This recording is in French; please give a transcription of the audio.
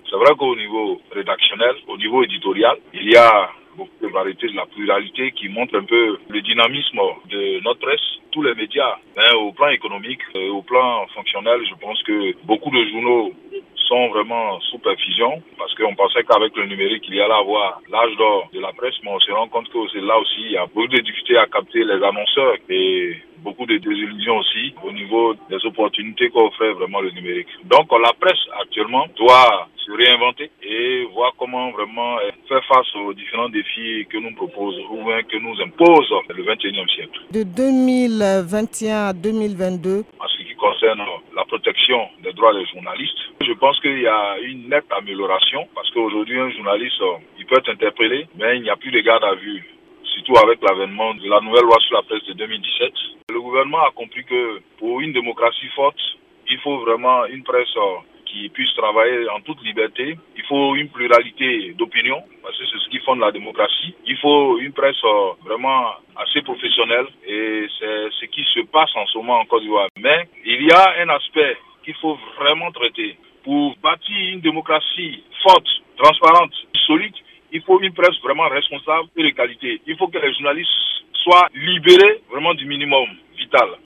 C'est vrai qu'au niveau rédactionnel, au niveau éditorial, il y a beaucoup de variété, de la pluralité qui montre un peu le dynamisme de notre presse, tous les médias. Au plan économique, au plan fonctionnel, je pense que beaucoup de journaux sont vraiment sous perfusion parce qu'on pensait qu'avec le numérique, il y allait avoir l'âge d'or de la presse, mais on se rend compte que c'est là aussi, il y a beaucoup de difficultés à capter les annonceurs et beaucoup de désillusions aussi au niveau des opportunités qu'offrait vraiment le numérique. Donc la presse actuellement doit se réinventer et voir comment vraiment faire face aux différents défis que nous propose ou bien que nous impose le 21e siècle. De 2021 à 2022, en ce qui concerne la protection des droits des journalistes, je pense qu'il y a une nette amélioration parce qu'aujourd'hui, un journaliste, il peut être interpellé, mais il n'y a plus de garde à vue. Surtout avec l'avènement de la nouvelle loi sur la presse de 2017. Le gouvernement a compris que pour une démocratie forte, il faut vraiment une presse qui puisse travailler en toute liberté. Il faut une pluralité d'opinions, parce que c'est ce qui fonde la démocratie. Il faut une presse vraiment assez professionnelle et c'est ce qui se passe en ce moment en Côte d'Ivoire. Mais il y a un aspect qu'il faut vraiment traiter. Pour bâtir une démocratie forte, transparente, solide, il faut une presse vraiment responsable et de qualité. Il faut que les journalistes soient libérés vraiment du minimum vital.